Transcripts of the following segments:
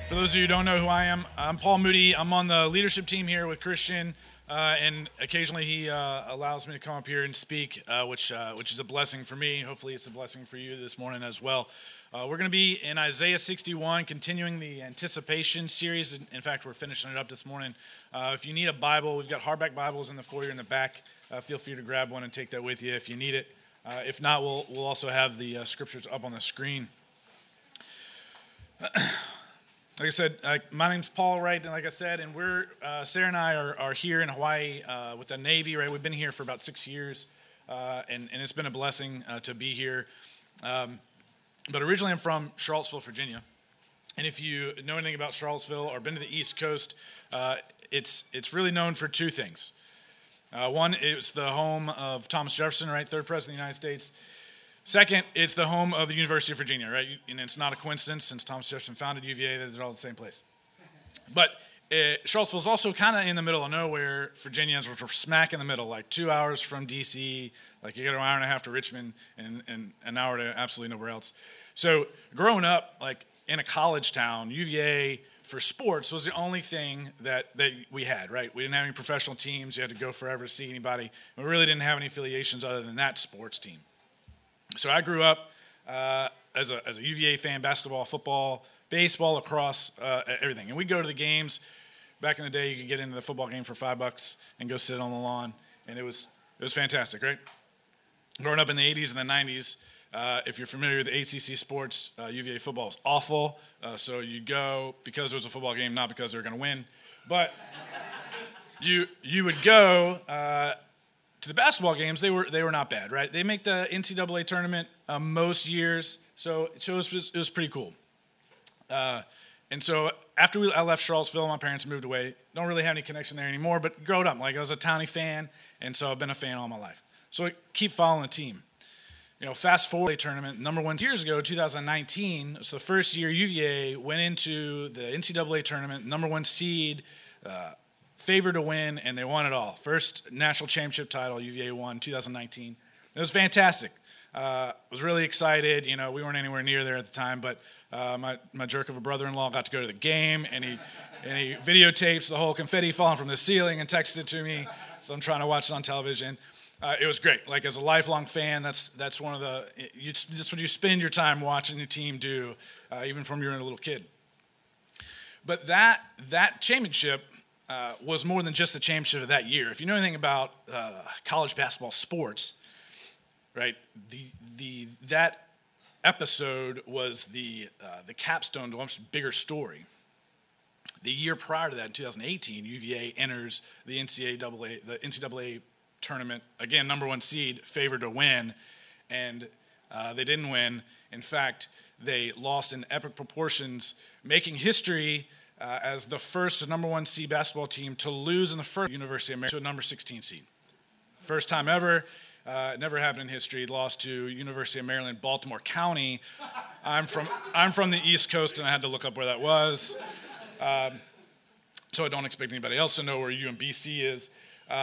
For those of you who don't know who I am, I'm Paul Moody. I'm on the leadership team here with Christian, and occasionally he allows me to come up here and speak, which is a blessing for me. Hopefully it's a blessing for you this morning as well. We're going to be in Isaiah 61, continuing the anticipation series. In fact, we're finishing it up this morning. If you need a Bible, we've got hardback Bibles in the foyer in the back. Feel free to grab one and take that with you if you need it. If not, we'll also have the scriptures up on the screen. Like I said, my name's Paul, right? And like I said, and we're Sarah and I are here in Hawaii with the Navy, right? We've been here for about 6 years, and it's been a blessing to be here. But originally, I'm from Charlottesville, Virginia, and if you know anything about Charlottesville or been to the East Coast, it's really known for two things. One, it's the home of Thomas Jefferson, right? Third president of the United States. Second, it's the home of the University of Virginia, right? And it's not a coincidence since Thomas Jefferson founded UVA that they're all the same place. But Charlottesville's also kind of in the middle of nowhere. Virginians are smack in the middle, like 2 hours from D.C., like you get an hour and a half to Richmond and an hour to absolutely nowhere else. So growing up, like in a college town, UVA for sports was the only thing that we had, right? We didn't have any professional teams. You had to go forever to see anybody. We really didn't have any affiliations other than that sports team. So I grew up as a UVA fan, basketball, football, baseball, lacrosse, everything. And we'd go to the games. Back in the day, you could get into the football game for $5 and go sit on the lawn, and it was fantastic, right? Growing up in the 80s and the 90s, if you're familiar with ACC sports, UVA football was awful. So you go because it was a football game, not because they were going to win. But you would go to the basketball games. They were not bad, right? They make the NCAA tournament most years, so it was pretty cool. And so after I left Charlottesville, my parents moved away. Don't really have any connection there anymore, but growing up, like I was a Townie fan, and so I've been a fan all my life. So I keep following the team. You know, fast forward tournament, number one years ago, 2019, it's the first year UVA went into the NCAA tournament, number one seed, favored to win, and they won it all. First national championship title UVA won, 2019. It was fantastic. I was really excited. You know, we weren't anywhere near there at the time, but my jerk of a brother-in-law got to go to the game, and he videotapes the whole confetti falling from the ceiling and texted it to me. So I'm trying to watch it on television. It was great. Like as a lifelong fan, that's one of that's what you spend your time watching your team do, even from you're a little kid. But that championship was more than just the championship of that year. If you know anything about college basketball sports, right? That episode was the capstone to a much bigger story. The year prior to that, in 2018, UVA enters the NCAA tournament, again, number one seed, favored to win, and they didn't win. In fact, they lost in epic proportions, making history as the first number one seed basketball team to lose in the first University of Maryland to a number 16 seed. First time ever. Never happened in history. Lost to University of Maryland, Baltimore County. I'm from the East Coast, and I had to look up where that was. So I don't expect anybody else to know where UMBC is.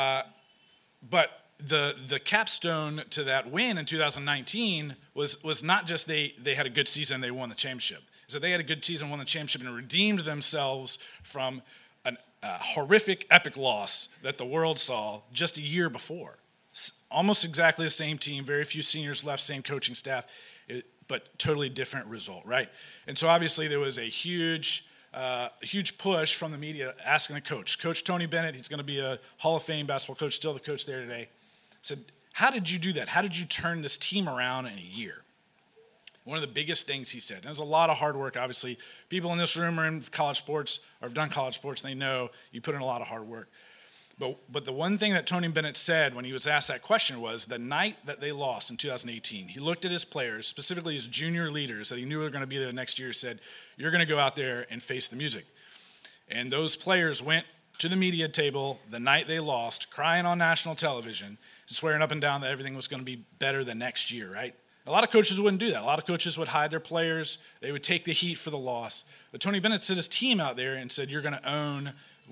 But the capstone to that win in 2019 was not just they had a good season, they won the championship. So they had a good season, won the championship, and redeemed themselves from a horrific, epic loss that the world saw just a year before. Almost exactly the same team, very few seniors left, same coaching staff, but totally different result, right? And so obviously there was a huge push from the media asking the coach. Coach Tony Bennett, he's going to be a Hall of Fame basketball coach, still the coach there today, said, how did you do that? How did you turn this team around in a year? One of the biggest things he said, and there's a lot of hard work, obviously. People in this room are in college sports or have done college sports, and they know you put in a lot of hard work. But the one thing that Tony Bennett said when he was asked that question was the night that they lost in 2018, he looked at his players, specifically his junior leaders that he knew were going to be there next year, said, you're going to go out there and face the music. And those players went to the media table the night they lost, crying on national television, swearing up and down that everything was going to be better the next year, right? A lot of coaches wouldn't do that. A lot of coaches would hide their players. They would take the heat for the loss. But Tony Bennett set his team out there and said, you're going to own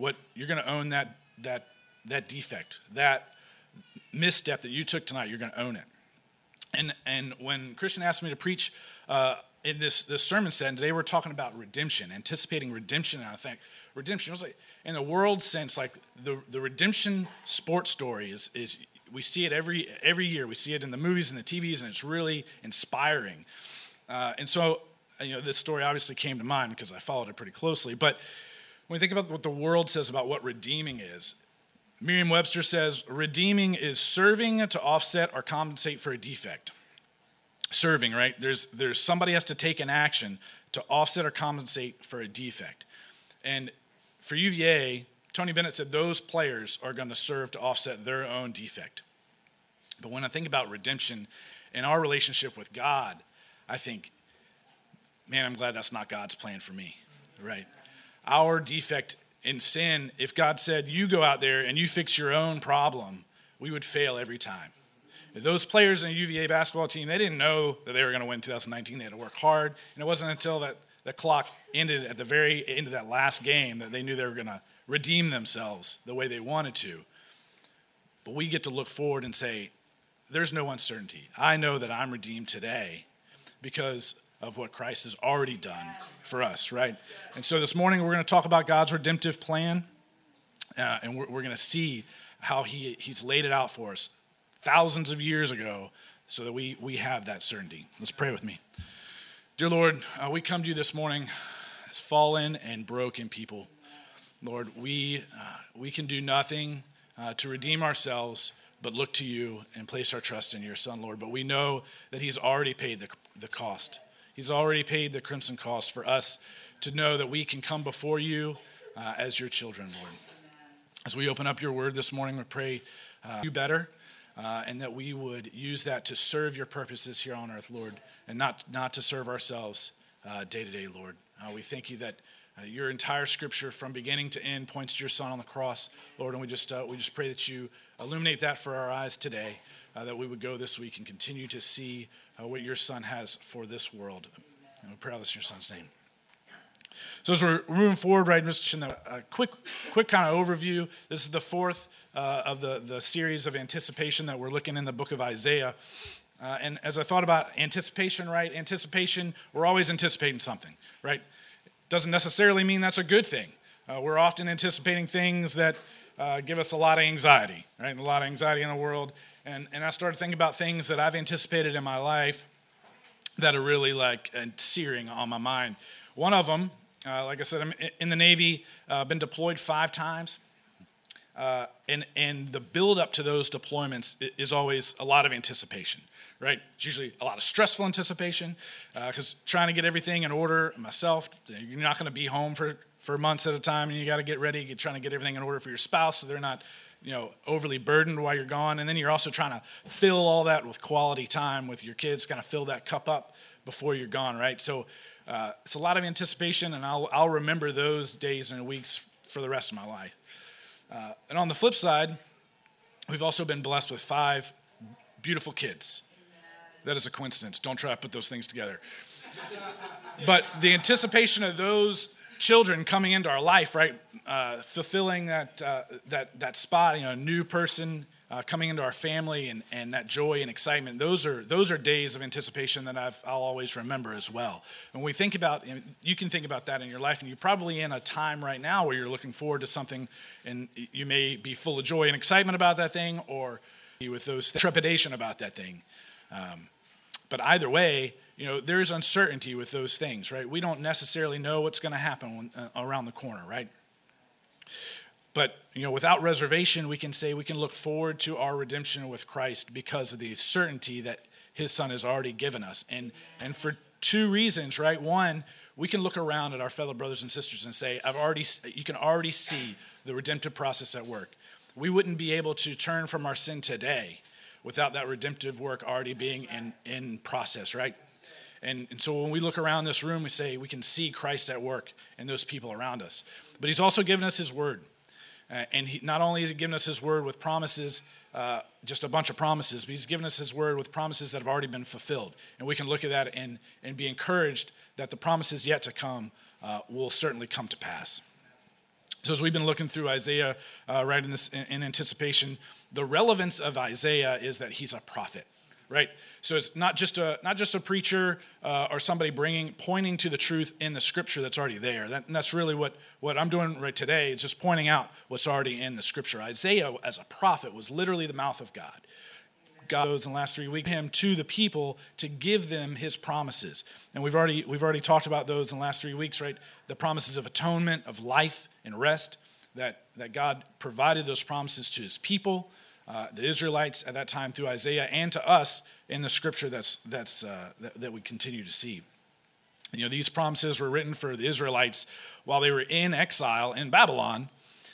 that defect, that misstep that you took tonight. You're going to own it. And when Christian asked me to preach in this sermon set, and today we're talking about redemption, anticipating redemption. And I think redemption was like, in the world sense, like the redemption sports story is we see it every year. We see it in the movies and the TVs, and it's really inspiring. And so, this story obviously came to mind because I followed it pretty closely. But when we think about what the world says about what redeeming is, Merriam-Webster says, redeeming is serving to offset or compensate for a defect. Serving, right? There's somebody has to take an action to offset or compensate for a defect. And for UVA, Tony Bennett said those players are going to serve to offset their own defect. But when I think about redemption and our relationship with God, I think, man, I'm glad that's not God's plan for me, right? Our defect in sin, if God said, you go out there and you fix your own problem, we would fail every time. Those players in the UVA basketball team, they didn't know that they were going to win 2019. They had to work hard. And it wasn't until that the clock ended at the very end of that last game that they knew they were going to redeem themselves the way they wanted to. But we get to look forward and say, there's no uncertainty. I know that I'm redeemed today because of what Christ has already done for us, right? And so this morning we're going to talk about God's redemptive plan, and we're going to see how he's laid it out for us thousands of years ago so that we have that certainty. Let's pray with me. Dear Lord, we come to you this morning as fallen and broken people. Lord, we can do nothing to redeem ourselves but look to you and place our trust in your Son, Lord. But we know that he's already paid the cost. He's already paid the crimson cost for us to know that we can come before you as your children, Lord. As we open up your word this morning, we pray you better. And that we would use that to serve your purposes here on earth, Lord, and not to serve ourselves day to day, Lord. We thank you that your entire scripture from beginning to end points to your Son on the cross, Lord, and we just pray that you illuminate that for our eyes today, that we would go this week and continue to see what your Son has for this world. And we pray all this in your Son's name. So as we're moving forward, right, just a quick kind of overview. This is the fourth of the series of anticipation that we're looking in the book of Isaiah. And as I thought about anticipation, right, we're always anticipating something, right? Doesn't necessarily mean that's a good thing. We're often anticipating things that give us a lot of anxiety, right? And a lot of anxiety in the world. And I started thinking about things that I've anticipated in my life that are really like searing on my mind. One of them, like I said, I'm in the Navy, been deployed 5 times. And the build up to those deployments is always a lot of anticipation, right? It's usually a lot of stressful anticipation because trying to get everything in order myself, you're not going to be home for months at a time, and you got to get ready, trying to get everything in order for your spouse so they're not overly burdened while you're gone. And then you're also trying to fill all that with quality time with your kids, kind of fill that cup up before you're gone, right? So it's a lot of anticipation, and I'll remember those days and weeks for the rest of my life. And on the flip side, we've also been blessed with 5 beautiful kids. That is a coincidence. Don't try to put those things together. But the anticipation of those children coming into our life, right, fulfilling that spot, a new person coming into our family, and that joy and excitement, those are days of anticipation that I'll always remember as well. And when we think about, you can think about that in your life, and you're probably in a time right now where you're looking forward to something, and you may be full of joy and excitement about that thing, or with those trepidation about that thing. But either way, there's uncertainty with those things, right? We don't necessarily know what's going to happen around the corner, right? But, without reservation, we can say we can look forward to our redemption with Christ because of the certainty that his Son has already given us. And for 2 reasons, right? One, we can look around at our fellow brothers and sisters and say, you can already see the redemptive process at work. We wouldn't be able to turn from our sin today without that redemptive work already being in process, right? And so when we look around this room, we say we can see Christ at work in those people around us. But he's also given us his word. And he not only has he given us his word with promises, just a bunch of promises, but he's given us his word with promises that have already been fulfilled. And we can look at that and be encouraged that the promises yet to come will certainly come to pass. So as we've been looking through Isaiah, right in anticipation, the relevance of Isaiah is that he's a prophet, right? So it's not just a preacher or somebody pointing to the truth in the scripture that's already there. And that's really what I'm doing right today. It's just pointing out what's already in the scripture. Isaiah, as a prophet, was literally the mouth of God. God in the last 3 weeks him to the people to give them his promises. And we've already talked about those in the last 3 weeks, right? The promises of atonement, of life and rest, that God provided those promises to his people, the Israelites at that time through Isaiah, and to us in the scripture that we continue to see. These promises were written for the Israelites while they were in exile in Babylon.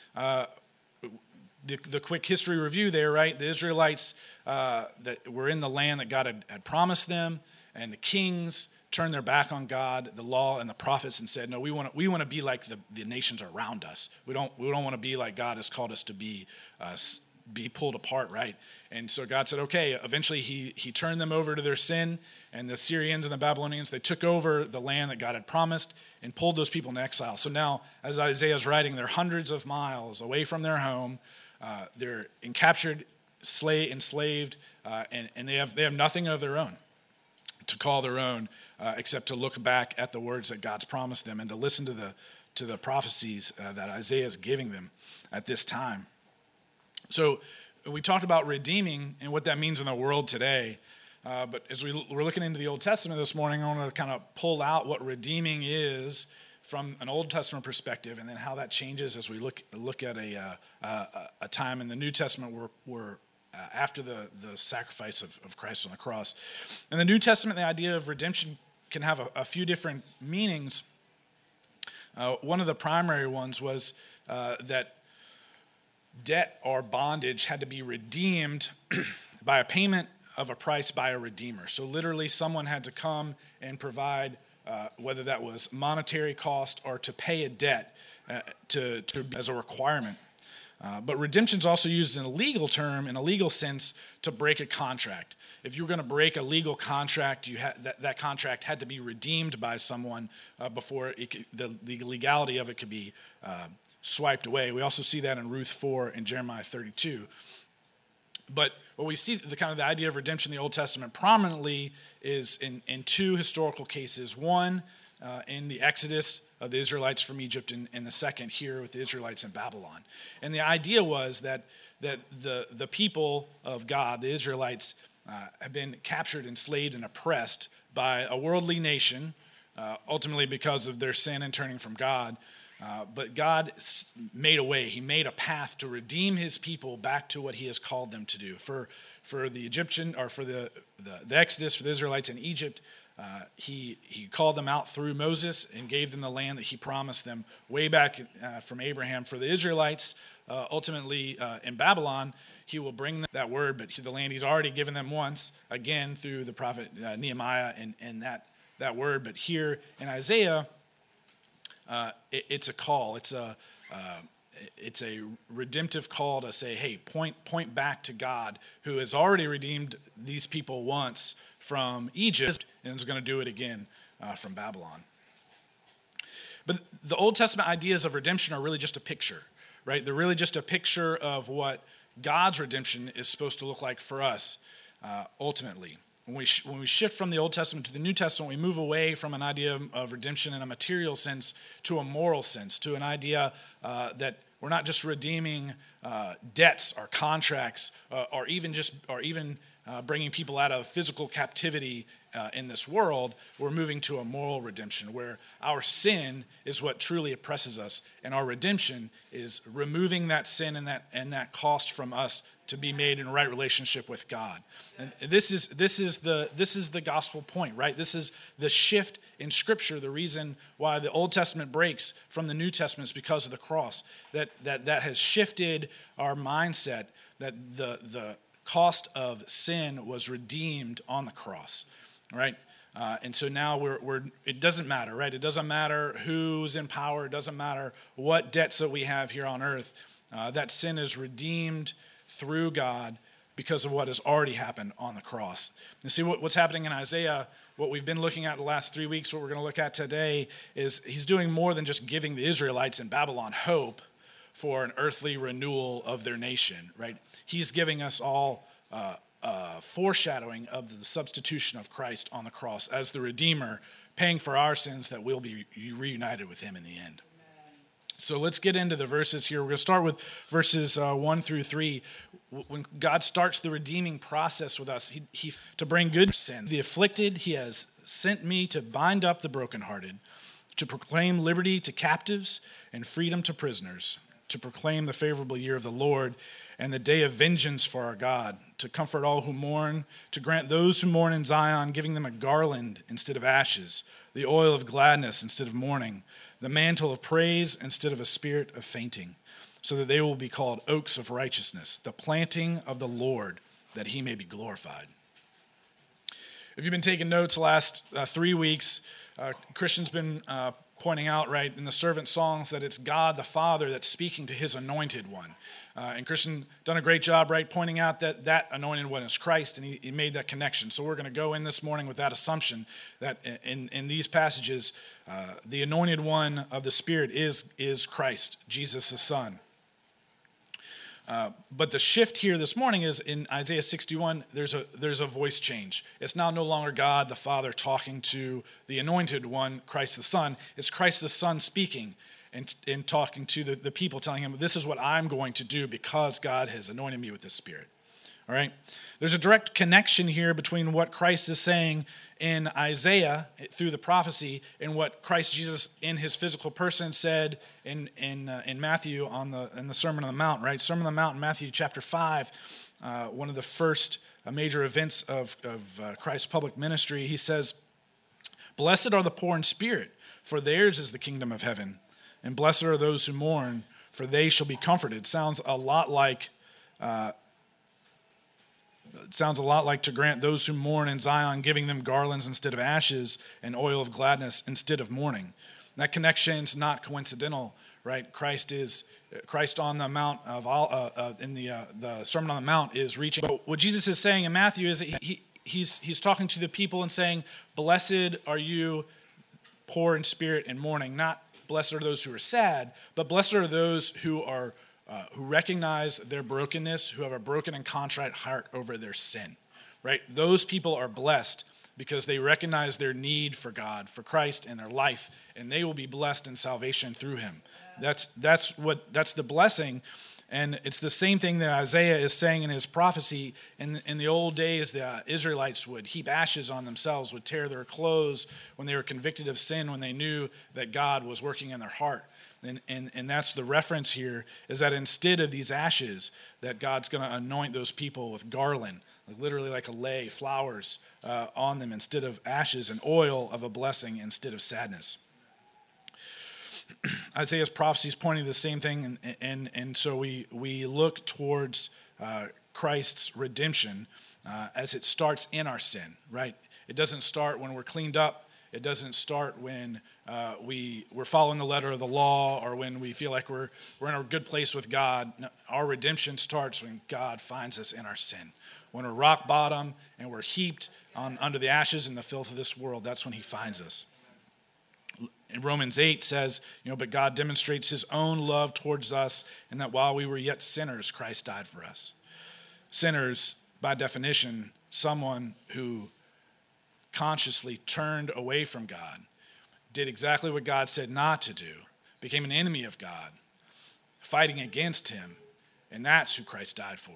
The quick history review there, right? The Israelites that were in the land that God had promised them, and the kings turned their back on God, the law, and the prophets, and said, "No, we want to be like the nations around us. We don't want to be like God has called us to be pulled apart, right?" And so God said, "Okay." Eventually, He turned them over to their sin, and the Syrians and the Babylonians, they took over the land that God had promised and pulled those people into exile. So now, as Isaiah's writing, they're hundreds of miles away from their home. They're captured, enslaved, and they have nothing of their own to call their own, except to look back at the words that God's promised them and to listen to the prophecies that Isaiah is giving them at this time. So we talked about redeeming and what that means in the world today. But as we're looking into the Old Testament this morning, I want to kind of pull out what redeeming is from an Old Testament perspective, and then how that changes as we look at a time in the New Testament where after the sacrifice of Christ on the cross. In the New Testament, the idea of redemption can have a few different meanings. One of the primary ones was that debt or bondage had to be redeemed by a payment of a price by a redeemer. So literally someone had to come and provide, whether that was monetary cost or to pay a debt as a requirement. But redemption is also used in a legal term, in a legal sense, to break a contract. If you were going to break a legal contract, that contract had to be redeemed by someone before the legality of it could be swiped away. We also see that in Ruth 4 and Jeremiah 32. But what we see, the idea of redemption in the Old Testament prominently is in two historical cases. One, in the Exodus of the Israelites from Egypt, and the second here with the Israelites in Babylon. And the idea was that the people of God, the Israelites, have been captured, enslaved, and oppressed by a worldly nation, ultimately because of their sin and turning from God. But God made a way. He made a path to redeem his people back to what he has called them to do. For the Egyptian, or for the Exodus, for the Israelites in Egypt, he called them out through Moses and gave them the land that he promised them way back from Abraham. For the Israelites, ultimately in Babylon, he will bring them that word, but to the land he's already given them once, again through the prophet Nehemiah and that word. But here in Isaiah, it's a call. It's a redemptive call to say, hey, point back to God, who has already redeemed these people once from Egypt and is going to do it again from Babylon. But the Old Testament ideas of redemption are really just a picture, right? They're really just a picture of what God's redemption is supposed to look like for us ultimately. When we shift from the Old Testament to the New Testament, we move away from an idea of redemption in a material sense to a moral sense, to an idea that we're not just redeeming debts or contracts, or even bringing people out of physical captivity in this world. We're moving to a moral redemption where our sin is what truly oppresses us, and our redemption is removing that sin and that cost from us to be made in right relationship with God. And this is the gospel point, right? This is the shift in Scripture. The reason why the Old Testament breaks from the New Testament is because of the cross. That has shifted our mindset. That the cost of sin was redeemed on the cross, right? And so now it doesn't matter, right? It doesn't matter who's in power. It doesn't matter what debts that we have here on earth. That sin is redeemed through God because of what has already happened on the cross. And see what's happening in Isaiah, what we've been looking at the last 3 weeks, what we're going to look at today, is he's doing more than just giving the Israelites in Babylon hope for an earthly renewal of their nation, right? He's giving us all foreshadowing of the substitution of Christ on the cross as the Redeemer, paying for our sins that we'll be reunited with him in the end. So let's get into the verses here. We're going to start with verses 1 through 3. When God starts the redeeming process with us, he to bring good sin. The afflicted, he has sent me to bind up the brokenhearted, to proclaim liberty to captives and freedom to prisoners, to proclaim the favorable year of the Lord and the day of vengeance for our God, to comfort all who mourn, to grant those who mourn in Zion, giving them a garland instead of ashes, the oil of gladness instead of mourning, the mantle of praise instead of a spirit of fainting, so that they will be called oaks of righteousness, the planting of the Lord, that he may be glorified. If you've been taking notes the last 3 weeks, Christian's been pointing out, right, in the servant songs that it's God the Father that's speaking to his anointed one. And Christian done a great job, right, pointing out that anointed one is Christ, and he made that connection. So we're going to go in this morning with that assumption that in these passages, the anointed one of the Spirit is Christ, Jesus the Son. But the shift here this morning is in Isaiah 61, there's a voice change. It's now no longer God the Father talking to the anointed one, Christ the Son. It's Christ the Son speaking and talking to the people, telling him, this is what I'm going to do because God has anointed me with this Spirit. All right? There's a direct connection here between what Christ is saying in Isaiah through the prophecy and what Christ Jesus in his physical person said in Matthew in the Sermon on the Mount, right? Sermon on the Mount in Matthew chapter 5, one of the first major events of Christ's public ministry. He says, "Blessed are the poor in spirit, for theirs is the kingdom of heaven. And blessed are those who mourn, for they shall be comforted." Sounds a lot like to grant those who mourn in Zion, giving them garlands instead of ashes and oil of gladness instead of mourning. That connection's not coincidental, right? Christ on the Mount of in the Sermon on the Mount is reaching. But what Jesus is saying in Matthew is that he's talking to the people and saying, "Blessed are you, poor in spirit and mourning." Not blessed are those who are sad, but blessed are those who recognize their brokenness, who have a broken and contrite heart over their sin, right? Those people are blessed because they recognize their need for God, for Christ in their life, and they will be blessed in salvation through him. That's the blessing, and it's the same thing that Isaiah is saying in his prophecy. In the old days, the Israelites would heap ashes on themselves, would tear their clothes when they were convicted of sin, when they knew that God was working in their heart. And that's the reference here, is that instead of these ashes, that God's going to anoint those people with garland, literally like a lei, flowers on them instead of ashes, and oil of a blessing instead of sadness. Isaiah's prophecy is pointing to the same thing, and so we look towards Christ's redemption as it starts in our sin, right? It doesn't start when we're cleaned up. It doesn't start when we're following the letter of the law or when we feel like we're in a good place with God. No, our redemption starts when God finds us in our sin. When we're rock bottom and we're heaped under the ashes and the filth of this world, that's when he finds us. In Romans 8 says, but God demonstrates his own love towards us, and that while we were yet sinners, Christ died for us. Sinners, by definition, someone who consciously turned away from God, did exactly what God said not to do, became an enemy of God, fighting against him, and that's who Christ died for.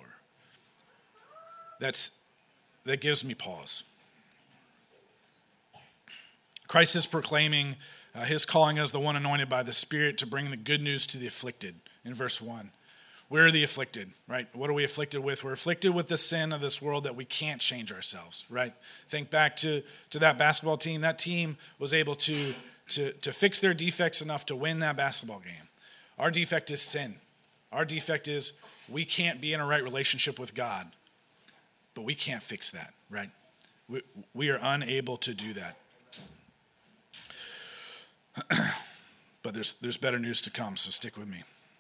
That gives me pause. Christ is proclaiming his calling as the one anointed by the Spirit to bring the good news to the afflicted in verse 1. We're the afflicted, right? What are we afflicted with? We're afflicted with the sin of this world that we can't change ourselves, right? Think back to that basketball team. That team was able to fix their defects enough to win that basketball game. Our defect is sin. Our defect is we can't be in a right relationship with God, but we can't fix that, right? We are unable to do that. But there's better news to come, so stick with me.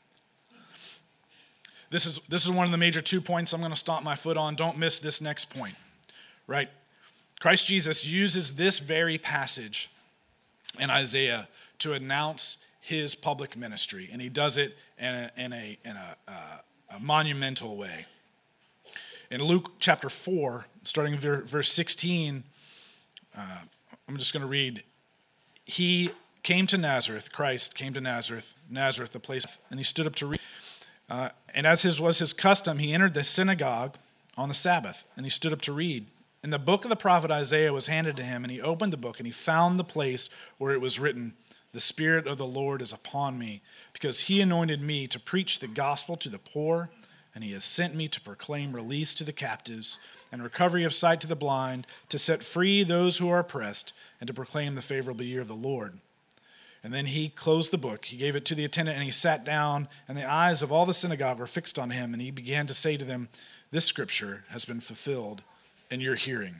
This is one of the major 2 points I'm going to stomp my foot on. Don't miss this next point, right? Christ Jesus uses this very passage in Isaiah to announce his public ministry, and he does it in a monumental way. In Luke chapter 4, starting verse 16, I'm just going to read. He came to Nazareth, Christ came to Nazareth, the place, and he stood up to read. And as was his custom, he entered the synagogue on the Sabbath, and he stood up to read. And the book of the prophet Isaiah was handed to him, and he opened the book, and he found the place where it was written, "The Spirit of the Lord is upon me, because he anointed me to preach the gospel to the poor, and he has sent me to proclaim release to the captives and recovery of sight to the blind, to set free those who are oppressed, and to proclaim the favorable year of the Lord." And then he closed the book, he gave it to the attendant, and he sat down, and the eyes of all the synagogue were fixed on him, and he began to say to them, "This scripture has been fulfilled in your hearing."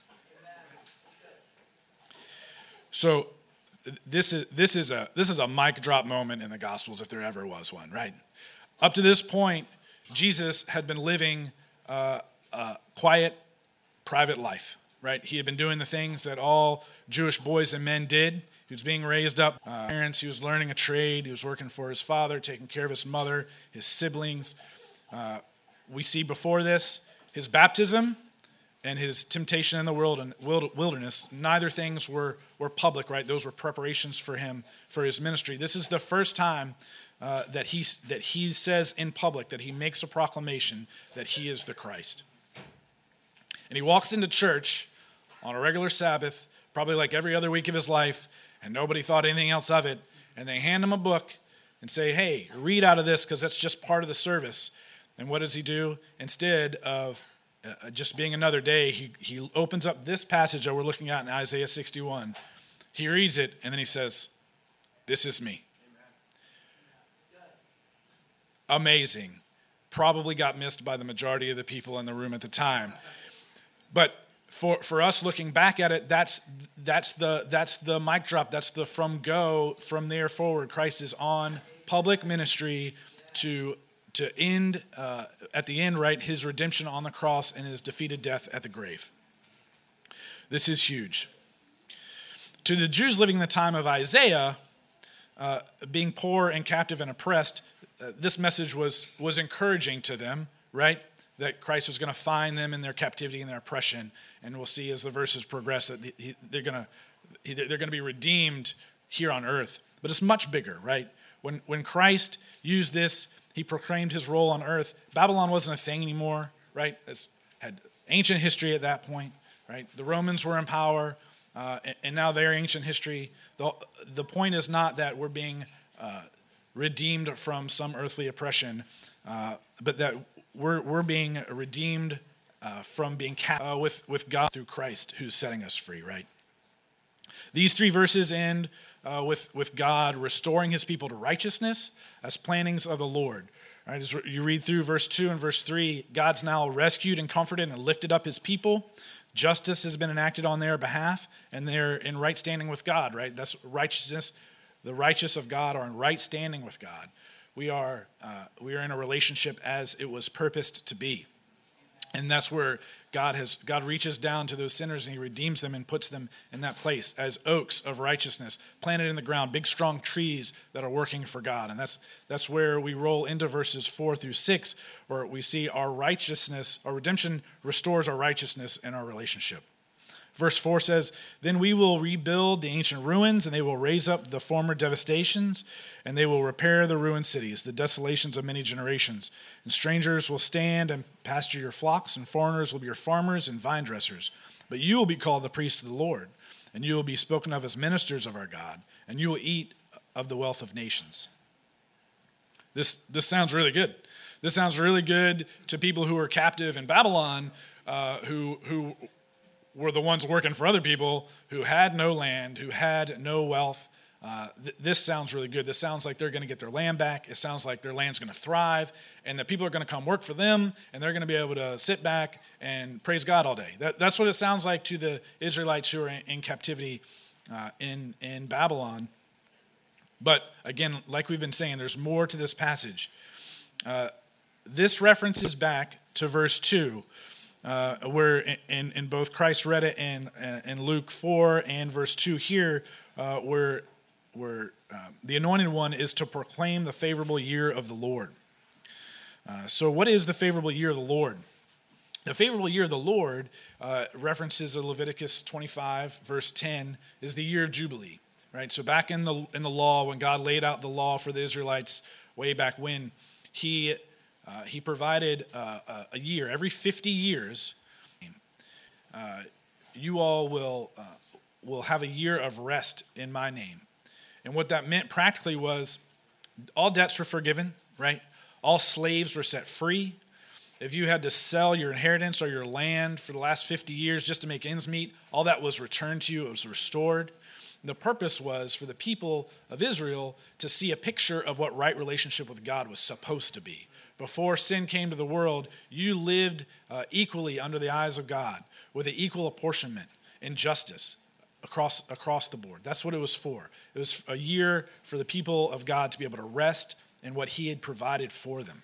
So this is a mic drop moment in the Gospels, if there ever was one, right? Up to this point, Jesus had been living a quiet, private life, right? He had been doing the things that all Jewish boys and men did. He was being raised up, parents. He was learning a trade. He was working for his father, taking care of his mother, his siblings. We see before this his baptism and his temptation in the wilderness. Neither things were public, right? Those were preparations for him for his ministry. This is the first time that he says in public, that he makes a proclamation that he is the Christ. And he walks into church on a regular Sabbath, probably like every other week of his life, and nobody thought anything else of it. And they hand him a book and say, "Hey, read out of this, because that's just part of the service." And what does he do? Instead of just being another day, he opens up this passage that we're looking at in Isaiah 61. He reads it, and then he says, "This is me." Amazing. Probably got missed by the majority of the people in the room at the time. But for us looking back at it, that's the mic drop. That's the from there forward. Christ is on public ministry to end at the end, right? His redemption on the cross and his defeated death at the grave. This is huge. To the Jews living in the time of Isaiah, being poor and captive and oppressed, this message was encouraging to them, right? That Christ was going to find them in their captivity and their oppression, and we'll see as the verses progress that they're going to be redeemed here on earth. But it's much bigger, right? When Christ used this, he proclaimed his role on earth. Babylon wasn't a thing anymore, right? It had ancient history at that point, right? The Romans were in power, and now they're ancient history. The point is not that we're being redeemed from some earthly oppression, but that we're being redeemed from being with God through Christ, who's setting us free, right? These three verses end with God restoring his people to righteousness as plannings of the Lord. Right, as you read through verse 2 and verse 3, God's now rescued and comforted and lifted up his people. Justice has been enacted on their behalf, and they're in right standing with God, right? That's righteousness. The righteous of God are in right standing with God. We are in a relationship as it was purposed to be. And that's where God reaches down to those sinners and he redeems them and puts them in that place as oaks of righteousness, planted in the ground, big strong trees that are working for God. And that's where we roll into verses 4 through 6, where we see our righteousness, our redemption restores our righteousness and our relationship. Verse 4 says, "Then we will rebuild the ancient ruins, and they will raise up the former devastations, and they will repair the ruined cities, the desolations of many generations. And strangers will stand and pasture your flocks, and foreigners will be your farmers and vine dressers. But you will be called the priests of the Lord, and you will be spoken of as ministers of our God, and you will eat of the wealth of nations." This sounds really good. This sounds really good to people who are captive in Babylon, who were the ones working for other people, who had no land, who had no wealth. This sounds really good. This sounds like they're going to get their land back. It sounds like their land's going to thrive, and that people are going to come work for them, and they're going to be able to sit back and praise God all day. That's what it sounds like to the Israelites who are in captivity in Babylon. But again, like we've been saying, there's more to this passage. This references back to verse 2, where in both Christ read it in Luke 4 and verse 2 here, where the anointed one is to proclaim the favorable year of the Lord. So what is the favorable year of the Lord? The favorable year of the Lord references Leviticus 25, verse 10, is the year of Jubilee, right? So back in the law, when God laid out the law for the Israelites way back when, he provided a year. Every 50 years, you all will have a year of rest in my name. And what that meant practically was all debts were forgiven, right? All slaves were set free. If you had to sell your inheritance or your land for the last 50 years just to make ends meet, all that was returned to you. It was restored. And the purpose was for the people of Israel to see a picture of what right relationship with God was supposed to be. Before sin came to the world, you lived equally under the eyes of God with an equal apportionment and justice across the board. That's what it was for. It was a year for the people of God to be able to rest in what he had provided for them.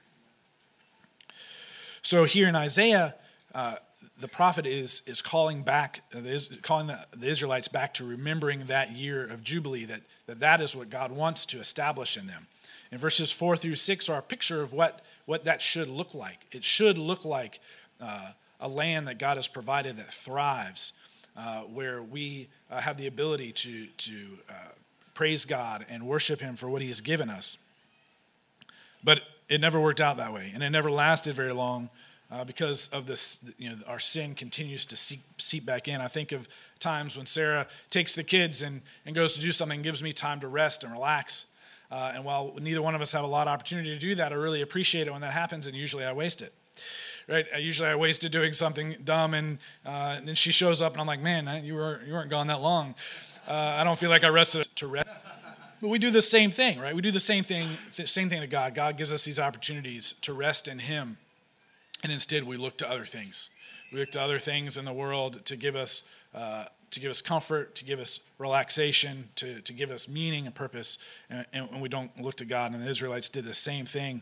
So here in Isaiah, the prophet is calling the Israelites back to remembering that year of Jubilee, that is what God wants to establish in them. And verses 4 through 6 are a picture of what that should look like. It should look like a land that God has provided that thrives, where we have the ability to praise God and worship him for what he has given us. But it never worked out that way, and it never lasted very long because of this. Our sin continues to seep back in. I think of times when Sarah takes the kids and goes to do something, gives me time to rest and relax. And while neither one of us have a lot of opportunity to do that, I really appreciate it when that happens, and usually I waste it. Right? Usually I wasted doing something dumb, and then she shows up, and I'm like, man, you weren't gone that long. I don't feel like I rested to rest. But we do the same thing, right? We do the same thing to God. God gives us these opportunities to rest in him, and instead we look to other things. We look to other things in the world to give us comfort, to give us relaxation, to give us meaning and purpose, and we don't look to God. And the Israelites did the same thing.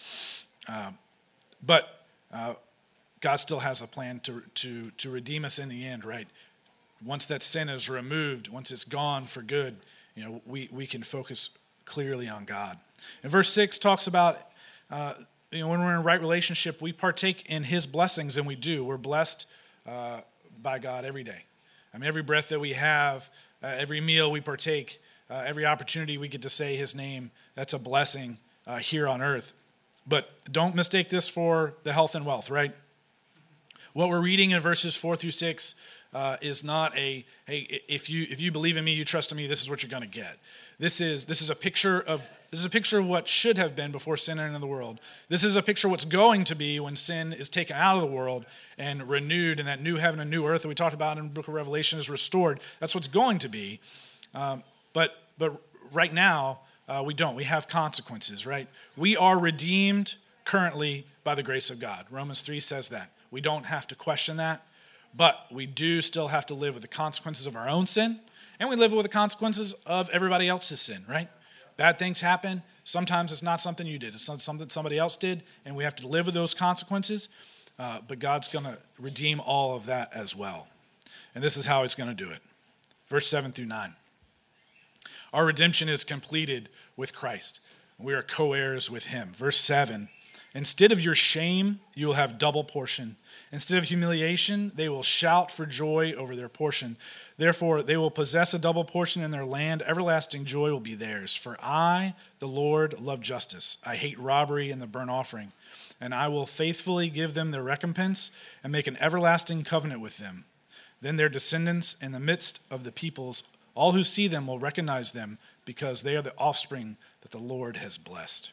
But God still has a plan to redeem us in the end, right? Once that sin is removed, once it's gone for good, we can focus clearly on God. And verse 6 talks about, when we're in right relationship, we partake in his blessings, and we do. We're blessed by God every day. I mean, every breath that we have, every meal we partake, every opportunity we get to say his name, that's a blessing here on earth. But don't mistake this for the health and wealth, right? What we're reading in verses 4 through 6 is not hey, if you believe in me, you trust in me, this is what you're going to get. This is a picture of what should have been before sin entered the world. This is a picture of what's going to be when sin is taken out of the world and renewed, and that new heaven and new earth that we talked about in the book of Revelation is restored. That's what's going to be. But right now, we don't. We have consequences, right? We are redeemed currently by the grace of God. Romans 3 says that. We don't have to question that, but we do still have to live with the consequences of our own sin, and we live with the consequences of everybody else's sin, right? Bad things happen. Sometimes it's not something you did. It's something somebody else did, and we have to live with those consequences, but God's going to redeem all of that as well. And this is how he's going to do it. Verse 7 through 9. Our redemption is completed with Christ. We are co-heirs with him. Verse 7. Instead of your shame, you will have double portion. Instead of humiliation, they will shout for joy over their portion. Therefore, they will possess a double portion in their land. Everlasting joy will be theirs. For I, the Lord, love justice. I hate robbery and the burnt offering. And I will faithfully give them their recompense and make an everlasting covenant with them. Then their descendants in the midst of the peoples, all who see them will recognize them, because they are the offspring that the Lord has blessed.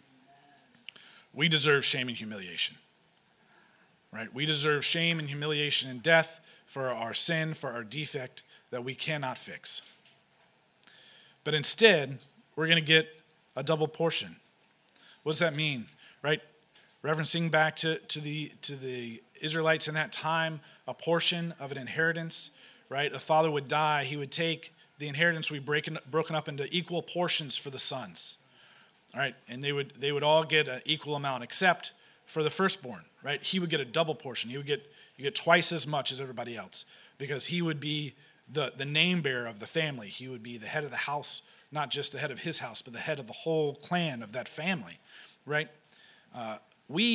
We deserve shame and humiliation, right? We deserve shame and humiliation and death for our sin, for our defect that we cannot fix. But instead, we're going to get a double portion. What does that mean, right? Referencing back to the Israelites in that time, a portion of an inheritance, right? A father would die. He would take the inheritance would be broken up into equal portions for the sons. All right, and they would all get an equal amount, except for the firstborn, right? He would get a double portion. You get twice as much as everybody else, because he would be the name bearer of the family. He would be the head of the house, not just the head of his house, but the head of the whole clan of that family, right? We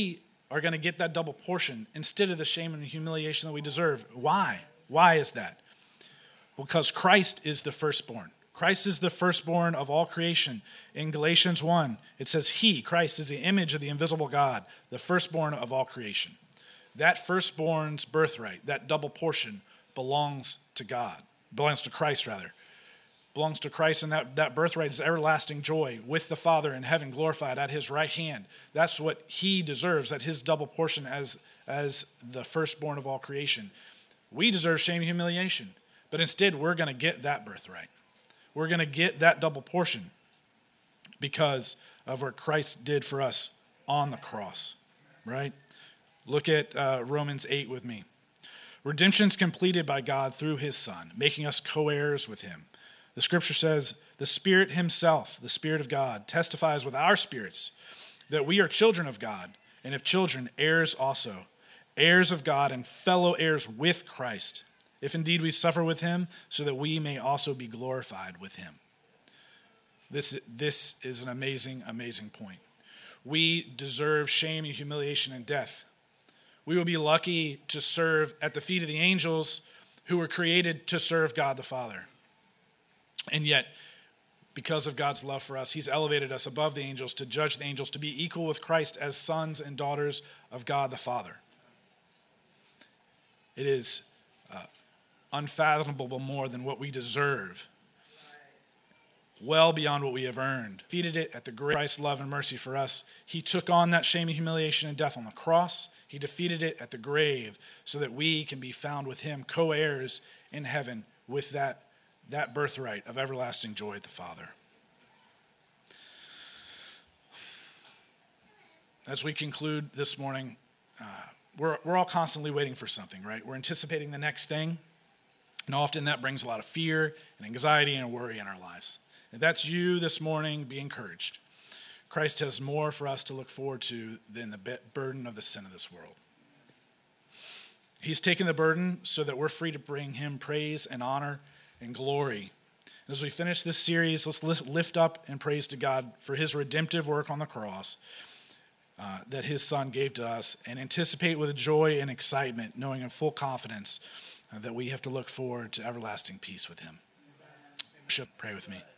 are going to get that double portion instead of the shame and humiliation that we deserve. Why? Why is that? Because Christ is the firstborn. Christ is the firstborn of all creation. In Galatians 1, it says he, Christ, is the image of the invisible God, the firstborn of all creation. That firstborn's birthright, that double portion, belongs to God. Belongs to Christ, rather. Belongs to Christ, and that birthright is everlasting joy with the Father in heaven, glorified at his right hand. That's what he deserves, that his double portion as the firstborn of all creation. We deserve shame and humiliation, but instead we're going to get that birthright. We're going to get that double portion because of what Christ did for us on the cross, right? Look at Romans 8 with me. Redemption's completed by God through his Son, making us co-heirs with him. The scripture says, the Spirit himself, the Spirit of God, testifies with our spirits that we are children of God, and if children, heirs also, heirs of God and fellow heirs with Christ, if indeed we suffer with him, so that we may also be glorified with him. This is an amazing, amazing point. We deserve shame and humiliation and death. We will be lucky to serve at the feet of the angels who were created to serve God the Father. And yet, because of God's love for us, he's elevated us above the angels to judge the angels, to be equal with Christ as sons and daughters of God the Father. It is unfathomable more than what we deserve, well beyond what we have earned. Defeated it at the great Christ's love and mercy for us. He took on that shame and humiliation and death on the cross. He defeated it at the grave so that we can be found with him, co-heirs in heaven with that birthright of everlasting joy at the Father. As we conclude this morning, we're all constantly waiting for something, right? We're anticipating the next thing, and often that brings a lot of fear and anxiety and worry in our lives. If that's you this morning, be encouraged. Christ has more for us to look forward to than the burden of the sin of this world. He's taken the burden so that we're free to bring him praise and honor and glory. And as we finish this series, let's lift up and praise to God for his redemptive work on the cross that his Son gave to us, and anticipate with joy and excitement, knowing in full confidence that we have to look forward to everlasting peace with him. Pray with me.